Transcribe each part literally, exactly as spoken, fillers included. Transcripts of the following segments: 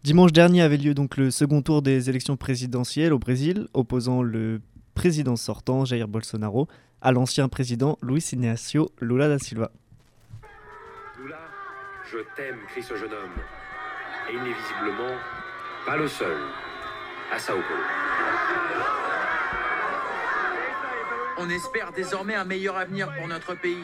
Dimanche dernier avait lieu donc le second tour des élections présidentielles au Brésil, opposant le président sortant Jair Bolsonaro à l'ancien président Luiz Inácio Lula da Silva. Lula, je t'aime, crie ce jeune homme. Et il n'est visiblement pas le seul à Sao Paulo. On espère désormais un meilleur avenir pour notre pays.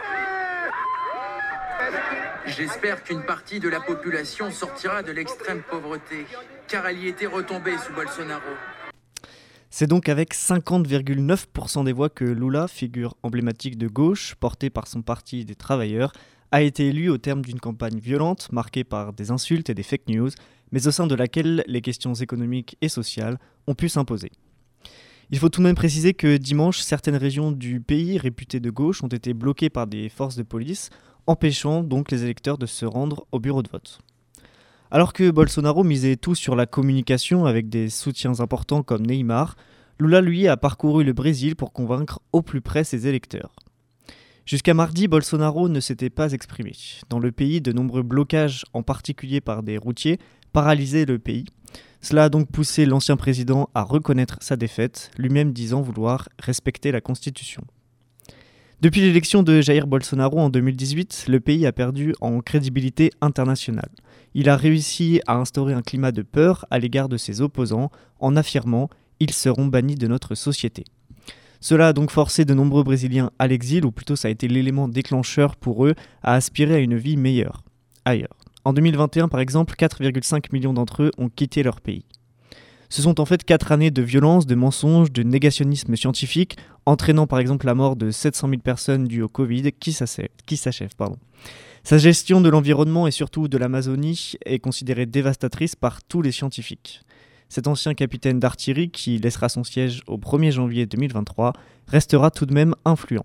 J'espère qu'une partie de la population sortira de l'extrême pauvreté, car elle y était retombée sous Bolsonaro. C'est donc avec cinquante virgule neuf pour cent des voix que Lula, figure emblématique de gauche, portée par son parti des travailleurs, a été élu au terme d'une campagne violente, marquée par des insultes et des fake news, mais au sein de laquelle les questions économiques et sociales ont pu s'imposer. Il faut tout de même préciser que dimanche, certaines régions du pays réputées de gauche ont été bloquées par des forces de police, empêchant donc les électeurs de se rendre au bureau de vote. Alors que Bolsonaro misait tout sur la communication avec des soutiens importants comme Neymar, Lula lui a parcouru le Brésil pour convaincre au plus près ses électeurs. Jusqu'à mardi, Bolsonaro ne s'était pas exprimé. Dans le pays, de nombreux blocages, en particulier par des routiers, paralysaient le pays. Cela a donc poussé l'ancien président à reconnaître sa défaite, lui-même disant vouloir respecter la Constitution. Depuis l'élection de Jair Bolsonaro en deux mille dix-huit, le pays a perdu en crédibilité internationale. Il a réussi à instaurer un climat de peur à l'égard de ses opposants en affirmant « ils seront bannis de notre société ». Cela a donc forcé de nombreux Brésiliens à l'exil, ou plutôt ça a été l'élément déclencheur pour eux à aspirer à une vie meilleure, ailleurs. En deux mille vingt et un, par exemple, quatre virgule cinq millions d'entre eux ont quitté leur pays. Ce sont en fait quatre années de violence, de mensonges, de négationnisme scientifique, entraînant par exemple la mort de sept cent mille personnes dues au Covid, qui s'achève. Qui s'achève pardon. Sa gestion de l'environnement et surtout de l'Amazonie est considérée dévastatrice par tous les scientifiques. Cet ancien capitaine d'artillerie, qui laissera son siège au premier janvier deux mille vingt-trois, restera tout de même influent.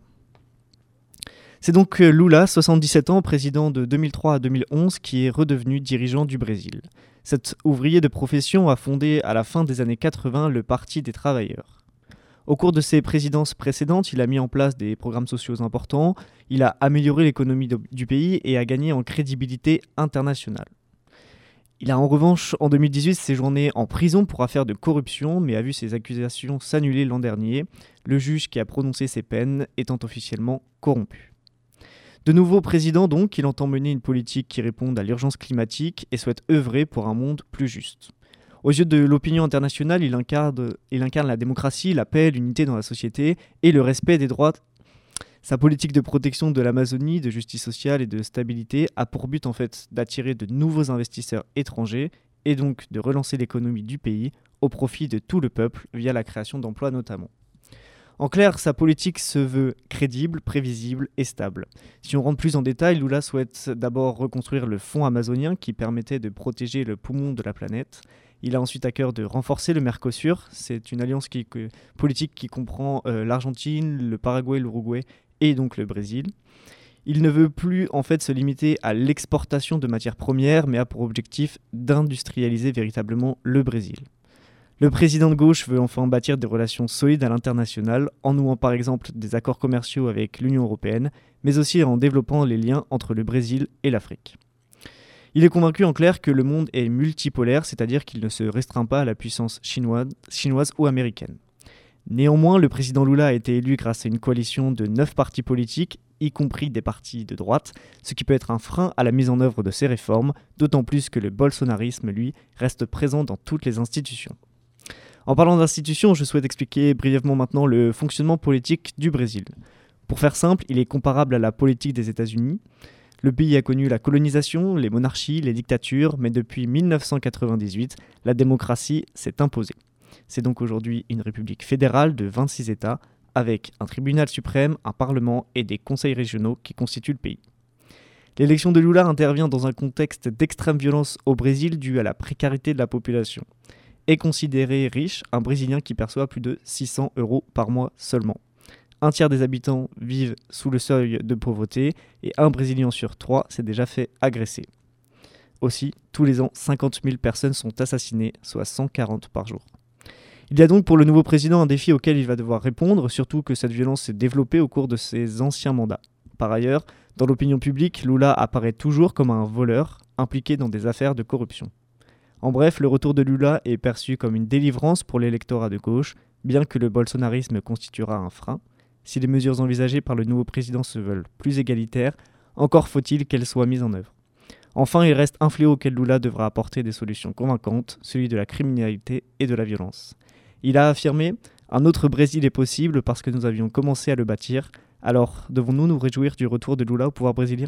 C'est donc Lula, soixante-dix-sept ans, président de deux mille trois à deux mille onze, qui est redevenu dirigeant du Brésil. Cet ouvrier de profession a fondé à la fin des années quatre-vingts le Parti des travailleurs. Au cours de ses présidences précédentes, il a mis en place des programmes sociaux importants, il a amélioré l'économie du pays et a gagné en crédibilité internationale. Il a en revanche, en deux mille dix-huit, séjourné en prison pour affaire de corruption, mais a vu ses accusations s'annuler l'an dernier, le juge qui a prononcé ces peines étant officiellement corrompu. De nouveau président donc, il entend mener une politique qui réponde à l'urgence climatique et souhaite œuvrer pour un monde plus juste. Aux yeux de l'opinion internationale, il incarne, il incarne la démocratie, la paix, l'unité dans la société et le respect des droits. Sa politique de protection de l'Amazonie, de justice sociale et de stabilité a pour but en fait d'attirer de nouveaux investisseurs étrangers et donc de relancer l'économie du pays au profit de tout le peuple via la création d'emplois notamment. En clair, sa politique se veut crédible, prévisible et stable. Si on rentre plus en détail, Lula souhaite d'abord reconstruire le fonds amazonien qui permettait de protéger le poumon de la planète. Il a ensuite à cœur de renforcer le Mercosur. C'est une alliance qui, que, politique qui comprend euh, l'Argentine, le Paraguay, l'Uruguay et donc le Brésil. Il ne veut plus en fait se limiter à l'exportation de matières premières, mais a pour objectif d'industrialiser véritablement le Brésil. Le président de gauche veut enfin bâtir des relations solides à l'international, en nouant par exemple des accords commerciaux avec l'Union européenne, mais aussi en développant les liens entre le Brésil et l'Afrique. Il est convaincu en clair que le monde est multipolaire, c'est-à-dire qu'il ne se restreint pas à la puissance chinoise, chinoise ou américaine. Néanmoins, le président Lula a été élu grâce à une coalition de neuf partis politiques, y compris des partis de droite, ce qui peut être un frein à la mise en œuvre de ces réformes, d'autant plus que le bolsonarisme, lui, reste présent dans toutes les institutions. En parlant d'institutions, je souhaite expliquer brièvement maintenant le fonctionnement politique du Brésil. Pour faire simple, il est comparable à la politique des États-Unis. Le pays a connu la colonisation, les monarchies, les dictatures, mais depuis mille neuf cent quatre-vingt-dix-huit, la démocratie s'est imposée. C'est donc aujourd'hui une république fédérale de vingt-six États, avec un tribunal suprême, un parlement et des conseils régionaux qui constituent le pays. L'élection de Lula intervient dans un contexte d'extrême violence au Brésil dû à la précarité de la population. Est considéré riche un Brésilien qui perçoit plus de six cents euros par mois seulement. Un tiers des habitants vivent sous le seuil de pauvreté et un Brésilien sur trois s'est déjà fait agresser. Aussi, tous les ans, cinquante mille personnes sont assassinées, soit cent quarante par jour. Il y a donc pour le nouveau président un défi auquel il va devoir répondre, surtout que cette violence s'est développée au cours de ses anciens mandats. Par ailleurs, dans l'opinion publique, Lula apparaît toujours comme un voleur impliqué dans des affaires de corruption. En bref, le retour de Lula est perçu comme une délivrance pour l'électorat de gauche, bien que le bolsonarisme constituera un frein. Si les mesures envisagées par le nouveau président se veulent plus égalitaires, encore faut-il qu'elles soient mises en œuvre. Enfin, il reste un fléau auquel Lula devra apporter des solutions convaincantes, celui de la criminalité et de la violence. Il a affirmé « Un autre Brésil est possible parce que nous avions commencé à le bâtir ». Alors, devons-nous nous réjouir du retour de Lula au pouvoir brésilien ?